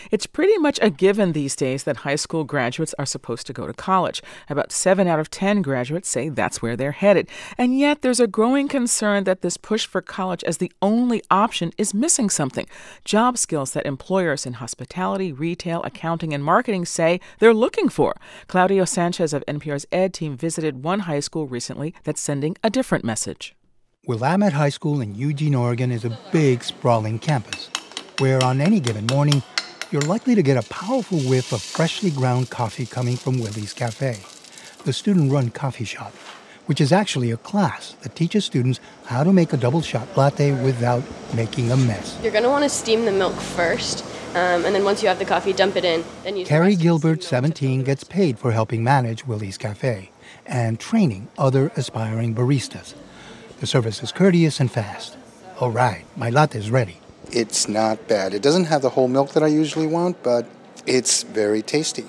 It's pretty much a given these days that high school graduates are supposed to go to college. About 7 out of 10 graduates say that's where they're headed. And yet there's a growing concern that this push for college as the only option is missing something. Job skills that employers in hospitality, retail, accounting, and marketing say they're looking for. Claudio Sanchez of NPR's Ed team visited one high school recently that's sending a different message. Willamette High School in Eugene, Oregon is a big, sprawling campus where on any given morning, you're likely to get a powerful whiff of freshly ground coffee coming from Willie's Cafe, the student-run coffee shop, which is actually a class that teaches students how to make a double-shot latte without making a mess. You're going to want to steam the milk first, and then once you have the coffee, dump it in. Then use Carrie Gilbert, 17, gets paid for helping manage Willie's Cafe and training other aspiring baristas. The service is courteous and fast. All right, my latte is ready. It's not bad. It doesn't have the whole milk that I usually want, but it's very tasty.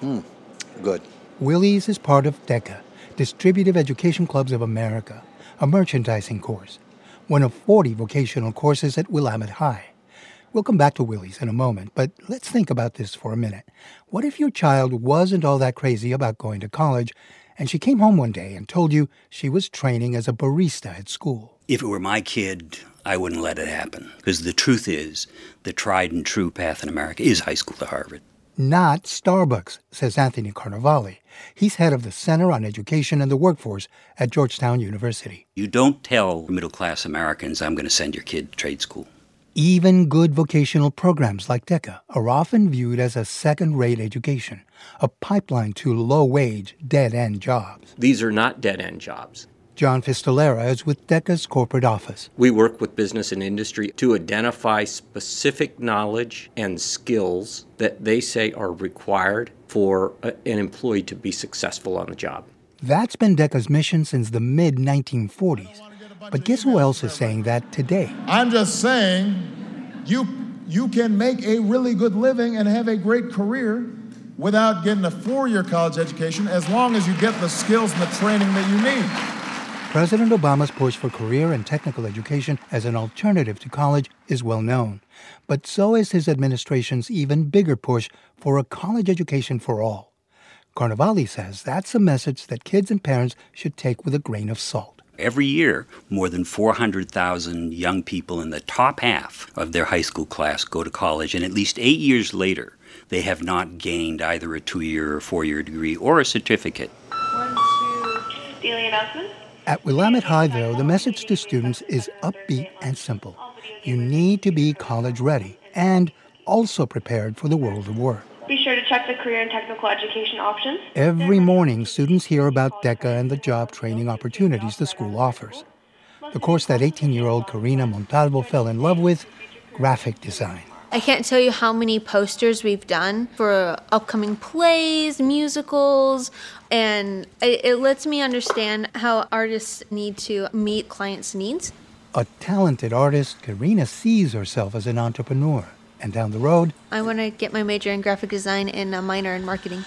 Good. Willie's is part of DECA, Distributive Education Clubs of America, a merchandising course, one of 40 vocational courses at Willamette High. We'll come back to Willie's in a moment, but let's think about this for a minute. What if your child wasn't all that crazy about going to college, and she came home one day and told you she was training as a barista at school? If it were my kid, I wouldn't let it happen. Because the truth is, the tried and true path in America is high school to Harvard. Not Starbucks, says Anthony Carnevale. He's head of the Center on Education and the Workforce at Georgetown University. You don't tell middle-class Americans, I'm going to send your kid to trade school. Even good vocational programs like DECA are often viewed as a second-rate education, a pipeline to low-wage, dead-end jobs. These are not dead-end jobs. John Fistolera is with DECA's corporate office. We work with business and industry to identify specific knowledge and skills that they say are required for an employee to be successful on the job. That's been DECA's mission since the mid-1940s. But guess who else is saying that today? I'm just saying you can make a really good living and have a great career without getting a four-year college education as long as you get the skills and the training that you need. President Obama's push for career and technical education as an alternative to college is well known. But so is his administration's even bigger push for a college education for all. Carnevale says that's a message that kids and parents should take with a grain of salt. Every year, more than 400,000 young people in the top half of their high school class go to college, and at least 8 years later, they have not gained either a 2-year or 4-year degree or a certificate. 1, 2, daily announcements. At Willamette High, though, the message to students is upbeat and simple. You need to be college-ready and also prepared for the world of work. Be sure to check the career and technical education options. Every morning, students hear about DECA and the job training opportunities the school offers. The course that 18-year-old Karina Montalvo fell in love with, graphic design. I can't tell you how many posters we've done for upcoming plays, musicals, and it lets me understand how artists need to meet clients' needs. A talented artist, Karina sees herself as an entrepreneur. And down the road, I want to get my major in graphic design and a minor in marketing.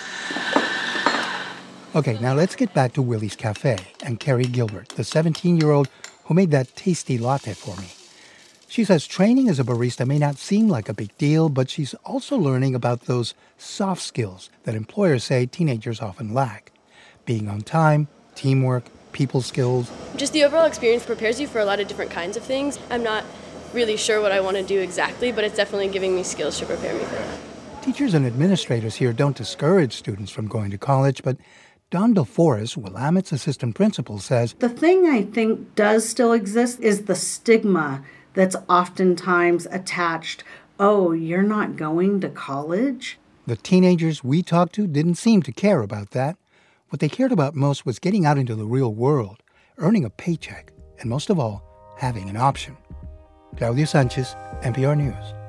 Okay, now let's get back to Willie's Cafe and Carrie Gilbert, the 17-year-old who made that tasty latte for me. She says training as a barista may not seem like a big deal, but she's also learning about those soft skills that employers say teenagers often lack. Being on time, teamwork, people skills. Just the overall experience prepares you for a lot of different kinds of things. I'm not really sure what I want to do exactly, but it's definitely giving me skills to prepare me for that. Teachers and administrators here don't discourage students from going to college, but Don DeForest, Willamette's assistant principal, says, the thing I think does still exist is the stigma that's oftentimes attached. Oh, you're not going to college? The teenagers we talked to didn't seem to care about that. What they cared about most was getting out into the real world, earning a paycheck, and most of all, having an option. Claudio Sanchez, NPR News.